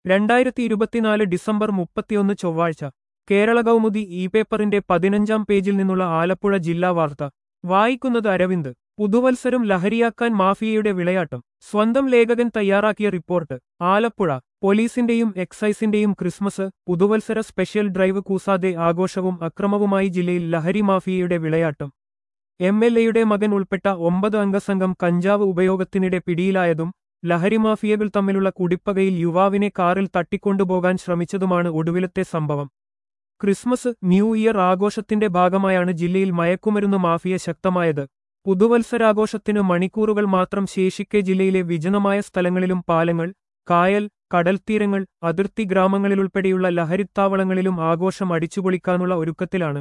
2024 December 31 ചൊവ്വാഴ്ച Kerala Kaumudi E പേപ്പറിന്റെ 15-ാം പേജിൽ നിന്നുള്ള ആലപ്പുഴ ജില്ലാ വാർത്ത വായിക്കുന്നത് അരവിന്ദ്. പുതുവത്സരം ലഹരിയാക്കാൻ മാഫിയയുടെ വിളയാട്ടം. സ്വന്തം ലേഖകൻ തയ്യാറാക്കിയ റിപ്പോർട്ട്. ആലപ്പുഴ. പോലീസിന്റെയും എക്സൈസിന്റെയും ക്രിസ്മസ്, പുതുവത്സര സ്പെഷ്യൽ ഡ്രൈവ് കൂസാതെ ആഘോഷവും അക്രമവുമായി ജില്ലയിൽ ലഹരി മാഫിയയുടെ വിളയാട്ടം. എംഎൽഎയുടെ മകൻ ഉൾപ്പെട്ട 9 അംഗ സംഘം കഞ്ചാവ് ഉപയോഗത്തിനിടെ പിടിയിലായതും ലഹരിമാഫിയകൾ തമ്മിലുള്ള കുടിപ്പകയിൽ യുവാവിനെ കാറിൽ തട്ടിക്കൊണ്ടുപോകാൻ ശ്രമിച്ചതുമാണ് ഒടുവിലത്തെ സംഭവം. ക്രിസ്മസ്, ന്യൂ ഇയർ ആഘോഷത്തിന്റെ ഭാഗമായാണ് ജില്ലയിൽ മയക്കുമരുന്ന് മാഫിയ ശക്തമായത്. പുതുവത്സരാഘോഷത്തിന് മണിക്കൂറുകൾ മാത്രം ശേഷിക്കെ ജില്ലയിലെ വിജനമായ സ്ഥലങ്ങളിലും പാലങ്ങൾ, കായൽ, കടൽത്തീരങ്ങൾ, അതിർത്തി ഗ്രാമങ്ങളിലുൾപ്പെടെയുള്ള ലഹരിത്താവളങ്ങളിലും ആഘോഷം അടിച്ചുപൊളിക്കാനുള്ള ഒരുക്കത്തിലാണ്.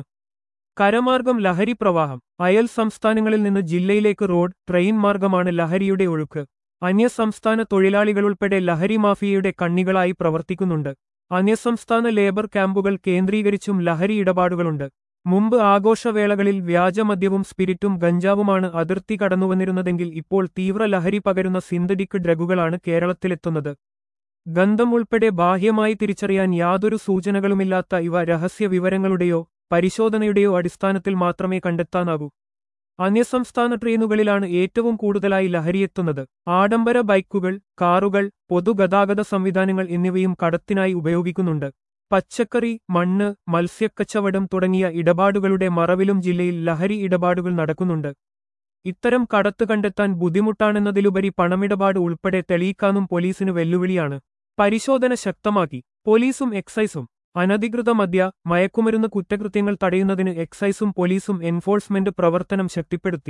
കരമാർഗം ലഹരി പ്രവാഹം. അയൽ സംസ്ഥാനങ്ങളിൽ നിന്ന് ജില്ലയിലേക്ക് റോഡ്, ട്രെയിൻ മാർഗമാണ് ലഹരിയുടെ ഒഴുക്ക്. അന്യസംസ്ഥാന തൊഴിലാളികളുൾപ്പെടെ ലഹരി മാഫിയയുടെ കണ്ണികളായി പ്രവർത്തിക്കുന്നുണ്ട്. അന്യസംസ്ഥാന ലേബർ ക്യാമ്പുകൾ കേന്ദ്രീകരിച്ചും ലഹരി ഇടപാടുകളുണ്ട്. മുമ്പ് ആഘോഷവേളകളിൽ വ്യാജമദ്യവും സ്പിരിറ്റും ഗഞ്ചാവുമാണ് അതിർത്തി കടന്നുവന്നിരുന്നതെങ്കിൽ ഇപ്പോൾ തീവ്ര ലഹരി പകരുന്ന സിന്തറ്റിക് ഡ്രഗുകളാണ് കേരളത്തിലെത്തുന്നത്. ഗന്ധം ഉൾപ്പെടെ ബാഹ്യമായി തിരിച്ചറിയാൻ യാതൊരു സൂചനകളുമില്ലാത്ത ഇവ രഹസ്യ വിവരങ്ങളുടെയോ പരിശോധനയുടെയോ അടിസ്ഥാനത്തിൽ മാത്രമേ കണ്ടെത്താനാകൂ. അന്യസംസ്ഥാന ട്രെയിനുകളിലാണ് ഏറ്റവും കൂടുതലായി ലഹരിയെത്തുന്നത്. ആഡംബര ബൈക്കുകൾ, കാറുകൾ, പൊതുഗതാഗത സംവിധാനങ്ങൾ എന്നിവയും കടത്തിനായി ഉപയോഗിക്കുന്നുണ്ട്. പച്ചക്കറി, മണ്ണ്, മത്സ്യക്കച്ചവടം തുടങ്ങിയ ഇടപാടുകളുടെ മറവിലും ജില്ലയിൽ ലഹരി ഇടപാടുകൾ നടക്കുന്നുണ്ട്. ഇത്തരം കടത്ത് കണ്ടെത്താൻ ബുദ്ധിമുട്ടാണെന്നതിലുപരി പണമിടപാട് ഉൾപ്പെടെ തെളിയിക്കാനും പോലീസിന് വെല്ലുവിളിയാണ്. പരിശോധന ശക്തമാക്കി പോലീസും എക്സൈസും. അനധികൃത മദ്യ, മയക്കുമരുന്ന് കുറ്റകൃത്യങ്ങൾ തടയുന്നതിന് എക്സൈസും പോലീസും എൻഫോഴ്സ്മെന്റ് പ്രവർത്തനം ശക്തിപ്പെടുത്തി.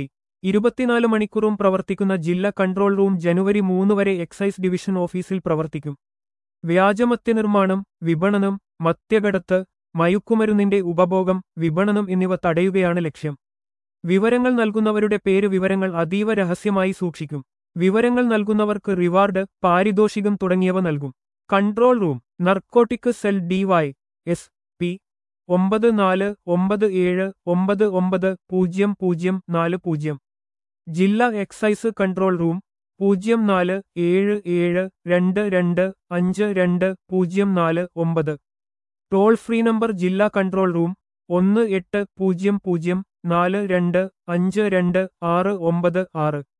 24 മണിക്കൂറും പ്രവർത്തിക്കുന്ന ജില്ലാ കൺട്രോൾ റൂം ജനുവരി 3 വരെ എക്സൈസ് ഡിവിഷൻ ഓഫീസിൽ പ്രവർത്തിക്കും. വ്യാജമദ്യനിർമ്മാണം, വിപണനം, മദ്യകടത്ത്, മയക്കുമരുന്നിന്റെ ഉപഭോഗം, വിപണനം എന്നിവ തടയുകയാണ് ലക്ഷ്യം. വിവരങ്ങൾ നൽകുന്നവരുടെ പേര് വിവരങ്ങൾ അതീവ രഹസ്യമായി സൂക്ഷിക്കും. വിവരങ്ങൾ നൽകുന്നവർക്ക് റിവാർഡ്, പാരിതോഷികം തുടങ്ങിയവ നൽകും. Control room. Narcotic cell DY.SP 9497990040. ജില്ലാ excise control room 0477225249. Toll free number ജില്ലാ കൺട്രോൾ റൂം 180042526966.